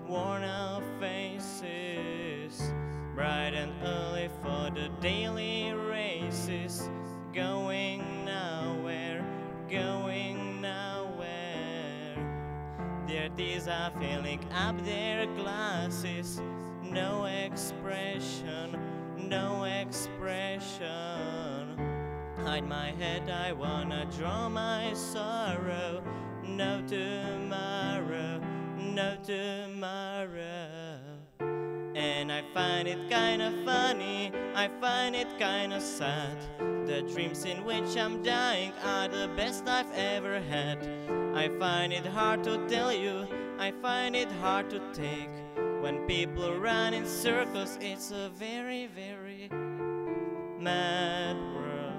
worn out faces, bright and early for the daily races, going nowhere, going nowhere. Their teeth are filling up their glasses, no expression, no expression. Hide my head, I wanna draw my sorrow. No tomorrow, no tomorrow. And I find it kinda funny, I find it kinda sad. The dreams in which I'm dying are the best I've ever had. I find it hard to tell you, I find it hard to take. When people run in circles, it's a very, very mad world.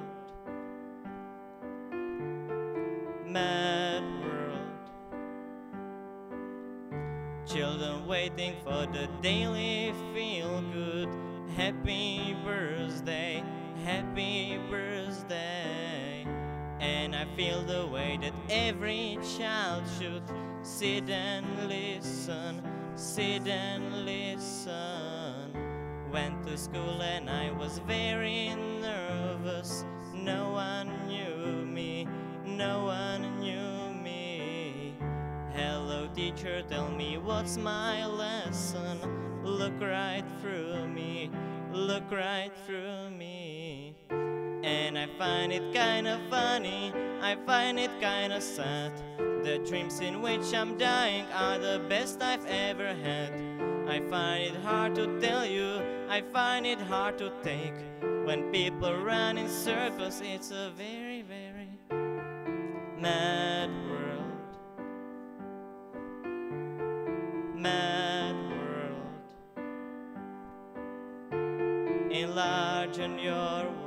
Mad world. Children waiting for the daily feel good. Happy birthday, happy birthday. And I feel the way that every child should sit and listen, sit and listen. Went to school and I was very nervous. No one knew me, no one knew me. Hello teacher, tell me what's my lesson. Look right through me, look right through me. And I find it kinda funny, I find it kinda sad. The dreams in which I'm dying are the best I've ever had. I find it hard to tell you, I find it hard to take. When people run in circles, it's a very, very mad world. Mad world. Enlarge on your world.